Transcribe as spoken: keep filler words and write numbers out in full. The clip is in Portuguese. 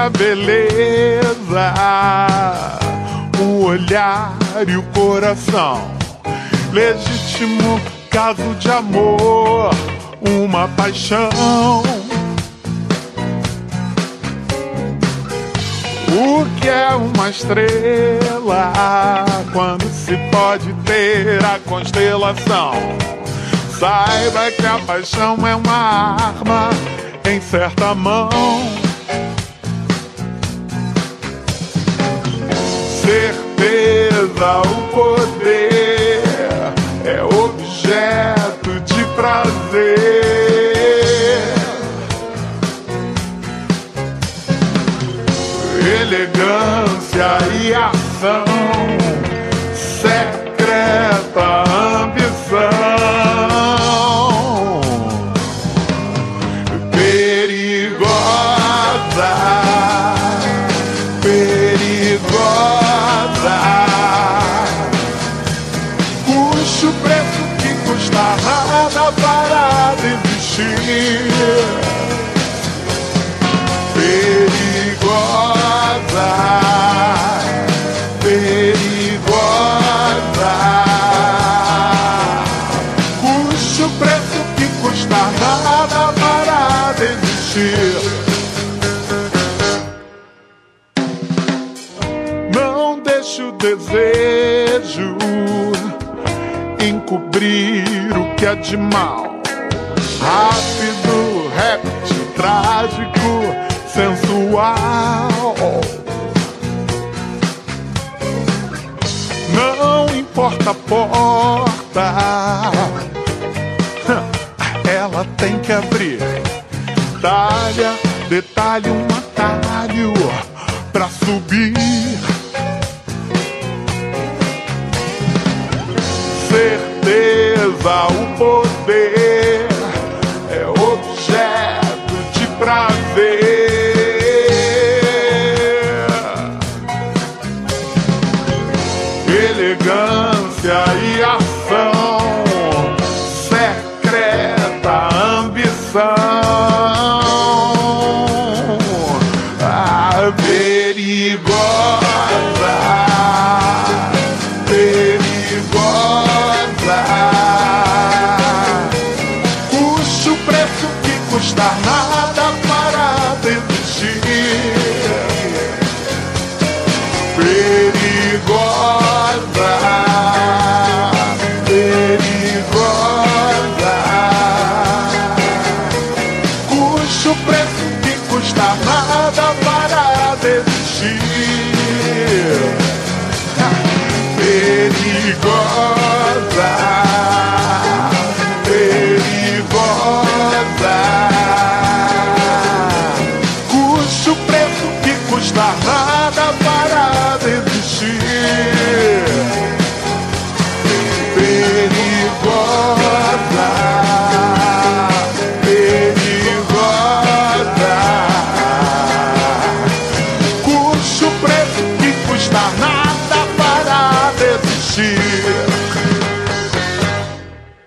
a beleza, o olhar e o coração. Legítimo caso de amor, uma paixão. O que é uma estrela quando se pode ter a constelação? Saiba que a paixão é uma arma em certa mão. Certeza, o poder é objeto de prazer. Elegância e ação, secreta ambição. Perigosa, perigosa. Custe o preço que custar, nada para desistir. Perigosa, perigosa. Custe o preço que custar, nada para desistir. Não deixe o desejo encobrir o que é de mal. Rápido, réptil, trágico, sensual. Não importa a porta, ela tem que abrir. Talha, detalhe, um atalho pra subir. Certeza, o poder é objeto de prazer. Elegância e ação, secreta ambição.